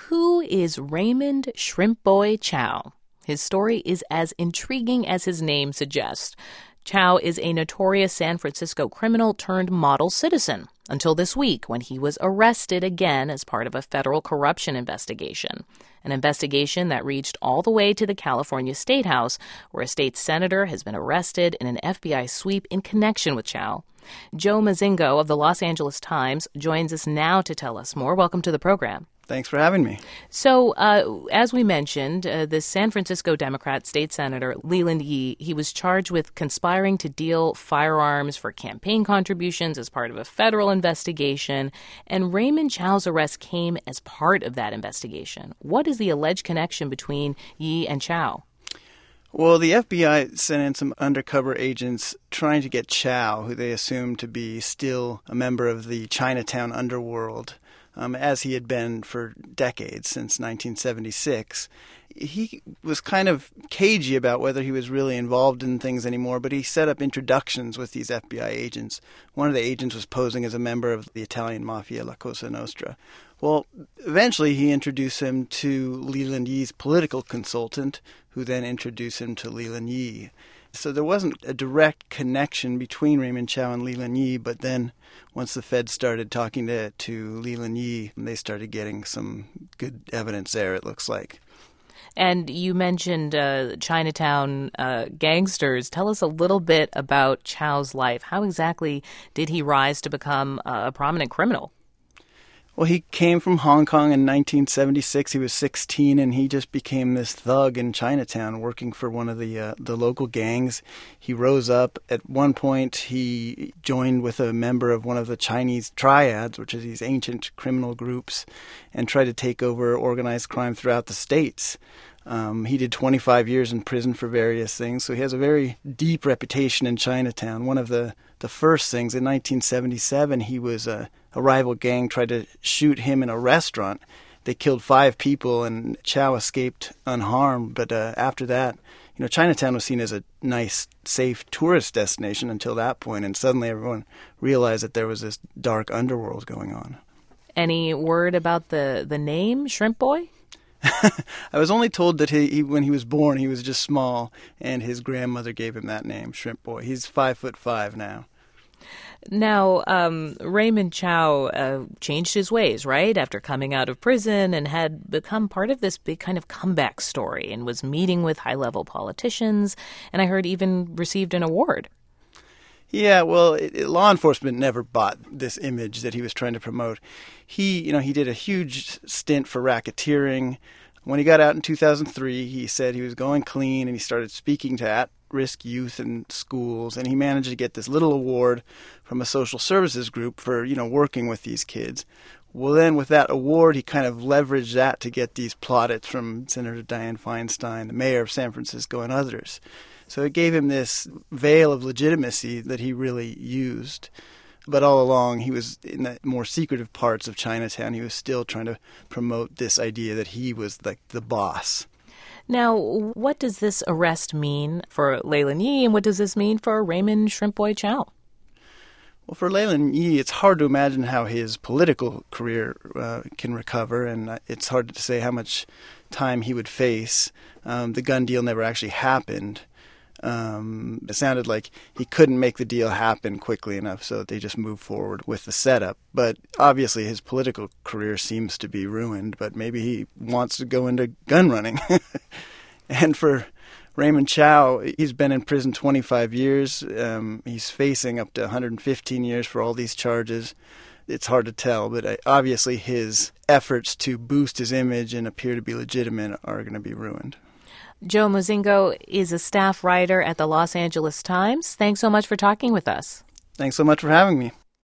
Who is Raymond Shrimp Boy Chow? His story is as intriguing as his name suggests. Chow is a notorious San Francisco criminal turned model citizen until this week when he was arrested again as part of a federal corruption investigation. An investigation that reached all the way to the California State House, where a state senator has been arrested in an FBI sweep in connection with Chow. Joe Mazingo of the Los Angeles Times joins us now to tell us more. Welcome to the program. Thanks for having me. So, as we mentioned, the San Francisco Democrat state senator Leland Yee, he was charged with conspiring to deal firearms for campaign contributions as part of a federal investigation, and Raymond Chow's arrest came as part of that investigation. What is the alleged connection between Yee and Chow? Well, the FBI sent in some undercover agents trying to get Chow, who they assumed to be still a member of the Chinatown underworld, as he had been for decades, since 1976. He was kind of cagey about whether he was really involved in things anymore, but he set up introductions with these FBI agents. One of the agents was posing as a member of the Italian mafia, La Cosa Nostra. Well, eventually he introduced him to Leland Yee's political consultant, who then introduced him to Leland Yee. So there wasn't a direct connection between Raymond Chow and Leland Yee, but then once the Feds started talking to Leland Yee, they started getting some good evidence there, it looks like. And you mentioned Chinatown gangsters. Tell us a little bit about Chow's life. How exactly did he rise to become a prominent criminal? Well, he came from Hong Kong in 1976. He was 16, and he just became this thug in Chinatown, working for one of the local gangs. He rose up. At one point, he joined with a member of one of the Chinese triads, which are these ancient criminal groups, and tried to take over organized crime throughout the states. He did 25 years in prison for various things, so he has a very deep reputation in Chinatown. One of the first things, in 1977, he was a rival gang tried to shoot him in a restaurant. They killed 5 people, and Chow escaped unharmed. But after that, Chinatown was seen as a nice, safe tourist destination until that point, and suddenly everyone realized that there was this dark underworld going on. Any word about the name, Shrimp Boy? I was only told that he when he was born, he was just small, and his grandmother gave him that name, Shrimp Boy. He's 5'5" now. Now, Raymond Chow changed his ways, right, after coming out of prison and had become part of this big kind of comeback story and was meeting with high-level politicians, and I heard even received an award. Yeah, well, law enforcement never bought this image that he was trying to promote. He did a huge stint for racketeering. When he got out in 2003, he said he was going clean, and he started speaking to at-risk youth in schools, and he managed to get this little award from a social services group for, working with these kids. Well, then with that award, he kind of leveraged that to get these plaudits from Senator Dianne Feinstein, the mayor of San Francisco, and others. So it gave him this veil of legitimacy that he really used. But all along, he was in the more secretive parts of Chinatown. He was still trying to promote this idea that he was like the boss. Now, what does this arrest mean for Leland Yee, and what does this mean for Raymond Shrimp Boy Chow? Well, for Leland Yee, it's hard to imagine how his political career can recover, and it's hard to say how much time he would face. The gun deal never actually happened. It sounded like he couldn't make the deal happen quickly enough, so they just moved forward with the setup. But obviously his political career seems to be ruined, but maybe he wants to go into gun running. And for Raymond Chow, he's been in prison 25 years. He's facing up to 115 years for all these charges. It's hard to tell, but obviously his efforts to boost his image and appear to be legitimate are going to be ruined. Joe Mazingo is a staff writer at the Los Angeles Times. Thanks so much for talking with us. Thanks so much for having me.